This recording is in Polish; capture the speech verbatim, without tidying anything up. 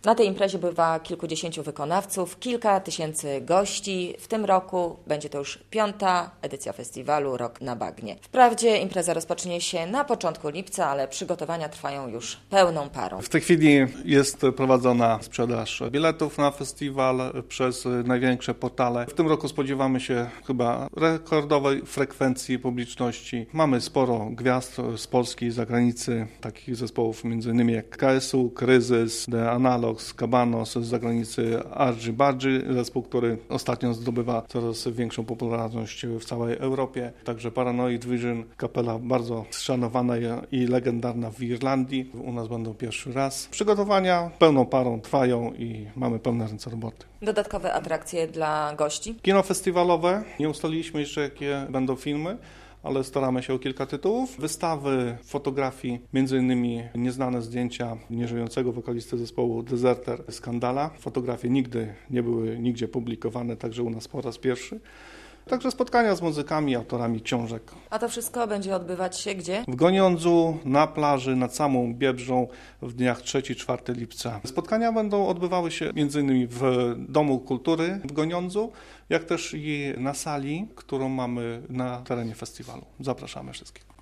Na tej imprezie bywa kilkudziesięciu wykonawców, kilka tysięcy gości. W tym roku będzie to już piąta edycja festiwalu Rok na Bagnie. Wprawdzie impreza rozpocznie się na początku lipca, ale przygotowania trwają już pełną parą. W tej chwili jest prowadzona sprzedaż biletów na festiwal przez największe portale. W tym roku spodziewamy się chyba rekordowej frekwencji publiczności. Mamy sporo gwiazd z Polski i z zagranicy, takich zespołów między innymi jak K S U, Kryzys, The Analog, Cabanos, z zagranicy Argy Bargy, zespół, który ostatnio zdobywa coraz większą popularność w całej Europie. Także Paranoid Vision, kapela bardzo szanowana i legendarna w Irlandii. U nas będą pierwszy raz. Przygotowania pełną parą trwają i mamy pełne ręce roboty. Dodatkowe atrakcje dla gości? Kino festiwalowe. Nie ustaliliśmy jeszcze, jakie będą filmy, ale staramy się o kilka tytułów. Wystawy fotografii, między innymi nieznane zdjęcia nieżyjącego wokalisty zespołu Deserter Skandala. Fotografie nigdy nie były nigdzie publikowane, także u nas po raz pierwszy. Także spotkania z muzykami, autorami książek. A to wszystko będzie odbywać się gdzie? W Goniądzu, na plaży, nad samą Biebrzą w dniach trzeciego czwartego lipca. Spotkania będą odbywały się między innymi w Domu Kultury w Goniądzu, jak też i na sali, którą mamy na terenie festiwalu. Zapraszamy wszystkich.